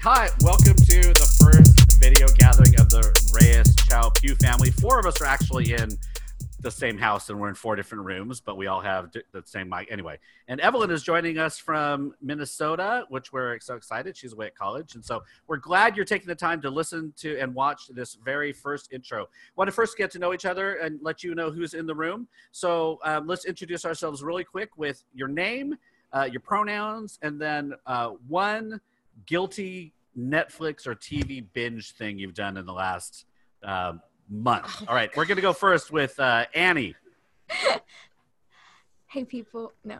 Hi, welcome to the first video gathering of the Reyes Chow Pew family. Four of us are actually in the same house and we're in four different rooms, but we all have the same mic anyway. And Evelyn is joining us from Minnesota, which we're so excited. She's away at college. And so we're glad you're taking the time to listen to and watch this very first intro. Want to first get to know each other and let you know who's in the room. So let's introduce ourselves really quick with your name, your pronouns, and then one guilty Netflix or TV binge thing you've done in the last month. All right, we're going to go first with Annie. Hey, people. No.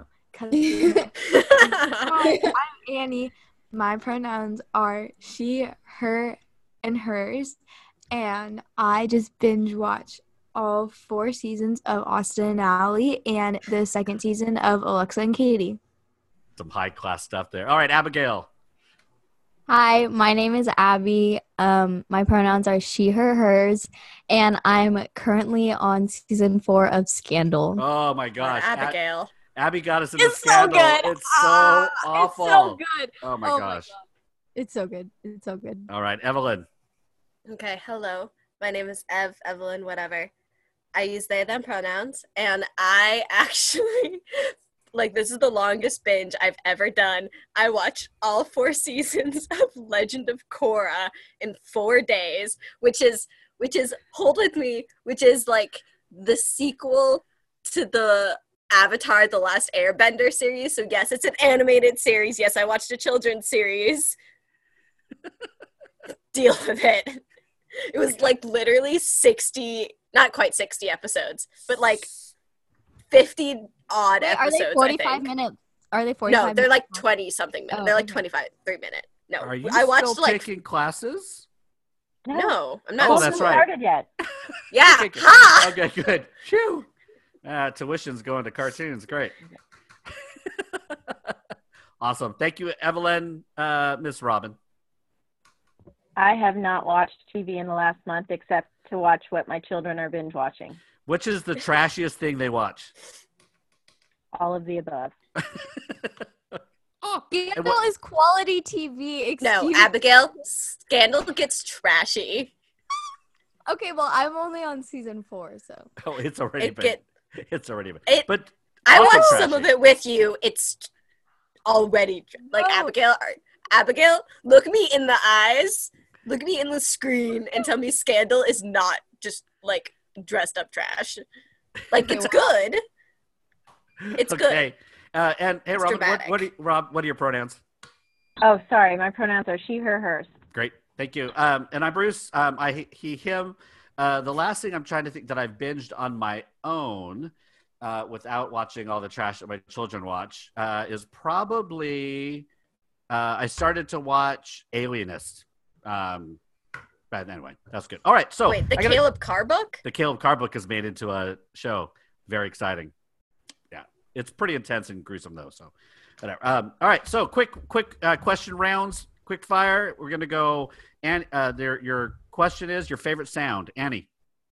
Hi, I'm Annie. My pronouns are she, her, and hers. And I just binge watch all 4 seasons of Austin and Ally and the second season of Alexa and Katie. Some high-class stuff there. All right, Abigail. Hi, my name is Abby. My pronouns are she, her, hers, and I'm currently on season 4 of Scandal. Oh my gosh, Abigail. Abby got us in the It's Scandal. so good. It's so awful. It's so good. Oh my gosh. It's so good. It's so good. All right, Evelyn. Okay, hello. My name is Evelyn, whatever. I use they, them pronouns, and I actually, this is the longest binge I've ever done. I watched all 4 seasons of Legend of Korra in 4 days, which is Hold With Me, which is like the sequel to the Avatar: The Last Airbender series. So yes, it's an animated series. Yes, I watched a children's series. Deal with it. It was literally 60, not quite 60 episodes, but 50 odd episodes. Are they 45 minutes? Are they 45 minutes? No, they're minutes? 20 something minutes. They're 3 minutes. No, Are you I watched still taking classes? No, I'm not. Oh, that's right. Started yet? Yeah. Okay, Ha! okay, good. Phew. Tuition's going to cartoons. Great. Awesome. Thank you, Evelyn. Miss Robin. I have not watched TV in the last month except to watch what my children are binge watching. Which is the trashiest thing they watch? All of the above. Scandal is quality TV. No, Abigail, Scandal gets trashy. Okay, well, I'm only on season 4, so. Oh, it's already It's already been. But I also watched trashy. some of it with you. It's already No. Abigail, look me in the eyes, look me in the screen, and tell me Scandal is not just dressed up trash. It's good. It's good. And hey, It's Robin, dramatic. what are your pronouns? Oh, sorry. My pronouns are she, her, hers. Great, thank you. And I'm Bruce. He, him. The last thing I'm trying to think that I've binged on my own, without watching all the trash that my children watch, is probably I started to watch Alienist. But anyway, that's good. All right, so Wait, Caleb Carr book? The Caleb Carr book is made into a show. Very exciting. Yeah, it's pretty intense and gruesome though. So, whatever. All right, so quick question rounds, quick fire. We're gonna go. And your question is your favorite sound, Annie.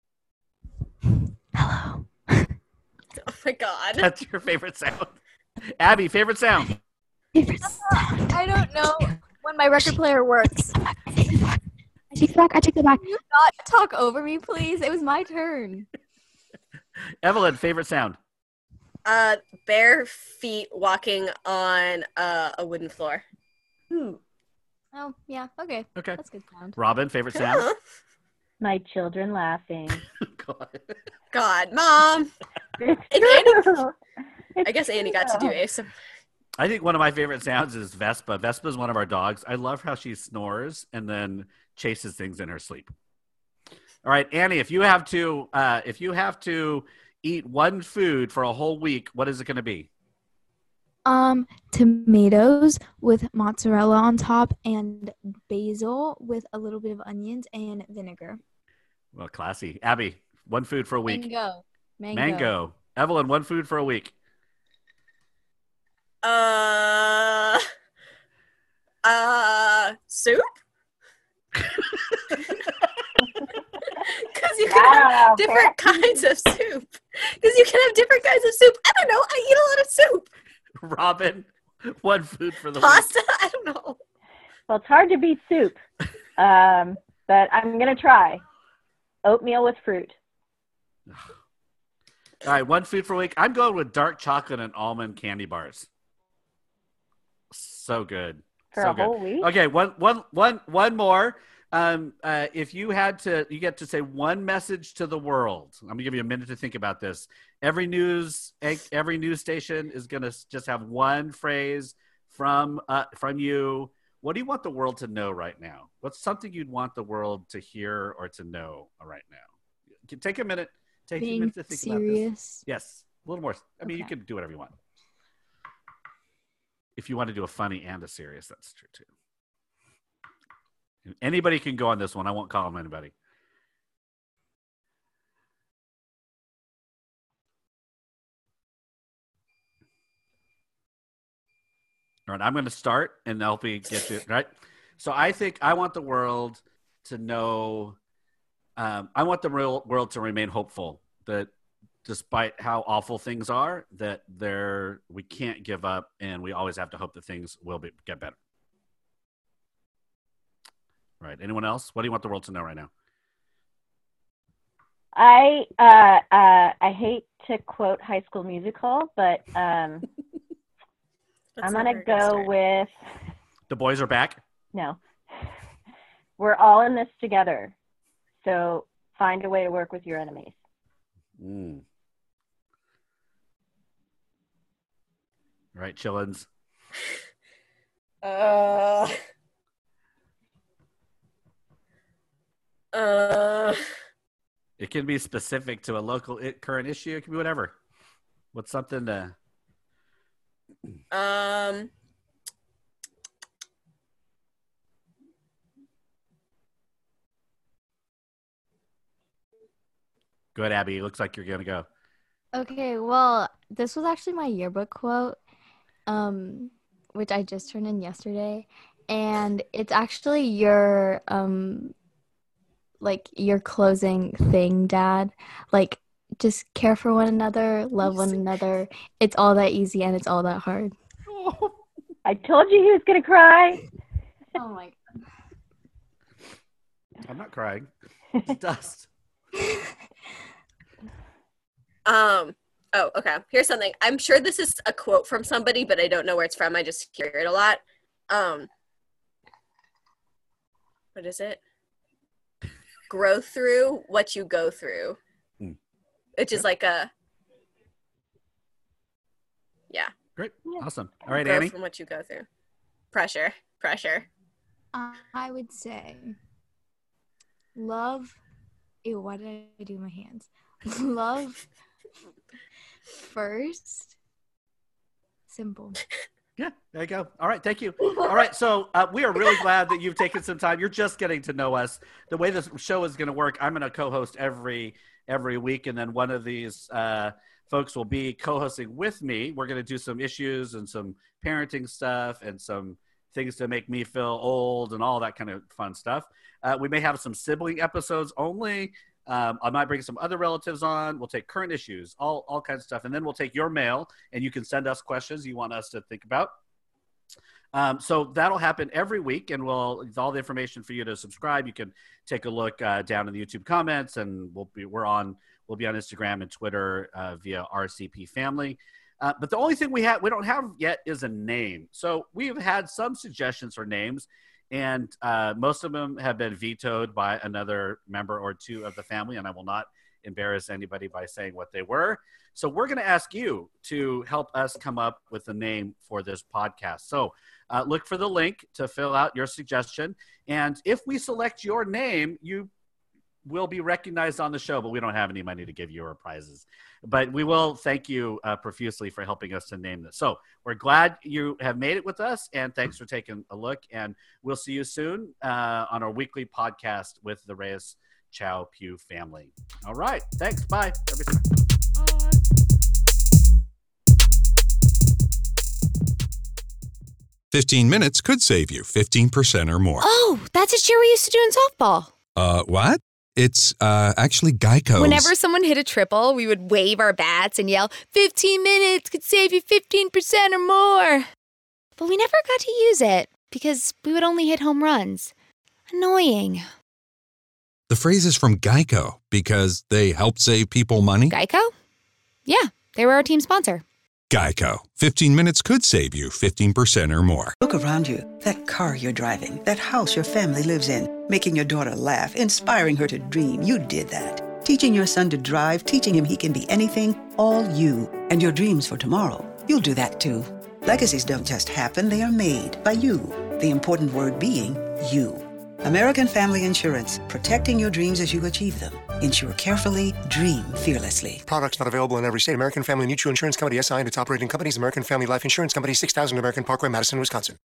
Hello. Oh my god. That's your favorite sound. Abby, favorite sound. I don't know when my record player works. I take it back. Can you not talk over me, please? It was my turn. Evelyn, favorite sound. Bare feet walking on a wooden floor. Oh, yeah. Okay. Okay. That's good sound. Robin, favorite sound. Huh? My children laughing. God, Mom. I I guess Annie got to do ASMR. I think one of my favorite sounds is Vespa. Vespa is one of our dogs. I love how she snores and then chases things in her sleep. All right, Annie, if you have to eat one food for a whole week, what is it going to be? Tomatoes with mozzarella on top and basil with a little bit of onions and vinegar. Well, classy. Abby, one food for a week. Mango. Evelyn, one food for a week. Soup? Because you can have different kinds of soup. Because you can have different kinds of soup. I don't know. I eat a lot of soup. Robin, one food for the Pasta? I don't know. Well, it's hard to beat soup, but I'm going to try. Oatmeal with fruit. All right, one food for a week. I'm going with dark chocolate and almond candy bars. So good. For so a good. whole week? Okay, one more. If you get to say one message to the world. I'm gonna give you a minute to think about this. Every news station is gonna just have one phrase from you. What do you want the world to know right now? What's something you'd want the world to hear or to know right now? Take a minute. Take a minute to think about this. Yes, a little more. I mean, you can do whatever you want. If you want to do a funny and a serious, that's true too. Anybody can go on this one. I won't call them anybody. All right, I'm going to start and help you get you right. So I think I want the world to know. I want the world to remain hopeful that despite how awful things are, that we can't give up, and we always have to hope that things will get better. Right. Anyone else? What do you want the world to know right now? I hate to quote High School Musical, but I'm gonna go with The Boys Are Back. No. We're all in this together, so find a way to work with your enemies. All right, Chillins. It can be specific to a local current issue. It can be whatever. What's something to? Go ahead, Abby. It looks like you're gonna go. Okay, well, this was actually my yearbook quote, which I just turned in yesterday, and it's actually your your closing thing, Dad. Like, just care for one another, love one another. It's all that easy and it's all that hard. I told you he was gonna cry. Oh my God. I'm not crying. It's dust. Oh, okay. Here's something. I'm sure this is a quote from somebody, but I don't know where it's from. I just hear it a lot. What is it? Grow through what you go through. Which is like a Great. Awesome. All right, grow Annie. from what you go through. Pressure. I would say love. Ew, why did I do my hands? Love first. Simple. Yeah, there you go. All right, thank you. All right, so we are really glad that you've taken some time. You're just getting to know us. The way this show is going to work, I'm going to co-host every week, and then one of these folks will be co-hosting with me. We're going to do some issues and some parenting stuff and some things to make me feel old and all that kind of fun stuff. We may have some sibling episodes only. I might bring some other relatives on. We'll take current issues, all kinds of stuff. And then we'll take your mail, and you can send us questions you want us to think about. So that'll happen every week, and with all the information for you to subscribe, you can take a look down in the YouTube comments, and we'll be on Instagram and Twitter via RCP Family. But the only thing we don't have yet is a name. So we've had some suggestions for names, and most of them have been vetoed by another member or two of the family, and I will not embarrass anybody by saying what they were. So we're going to ask you to help us come up with a name for this podcast. So look for the link to fill out your suggestion, and if we select your name, you will be recognized on the show, but we don't have any money to give you or prizes. But we will thank you profusely for helping us to name this. So we're glad you have made it with us, and thanks for taking a look. And we'll see you soon on our weekly podcast with the Reyes Chow Pugh family. All right. Thanks. Bye. Everything. Bye. 15 minutes could save you 15% or more. Oh, that's a cheer we used to do in softball. What? It's actually Geico's. Whenever someone hit a triple, we would wave our bats and yell, 15 minutes could save you 15% or more. But we never got to use it. because we would only hit home runs. Annoying. The phrase is from Geico because they help save people money. Geico? Yeah, they were our team sponsor. Geico. 15 minutes could save you 15% or more. Look around you. That car you're driving, that house your family lives in, making your daughter laugh, inspiring her to dream. You did that. Teaching your son to drive, teaching him he can be anything, all you. And your dreams for tomorrow, you'll do that too. Legacies don't just happen, they are made by you. The important word being you. American Family Insurance, protecting your dreams as you achieve them. Insure carefully, dream fearlessly. Products not available in every state. American Family Mutual Insurance Company, SI and its operating companies. American Family Life Insurance Company, 6000 American Parkway, Madison, Wisconsin.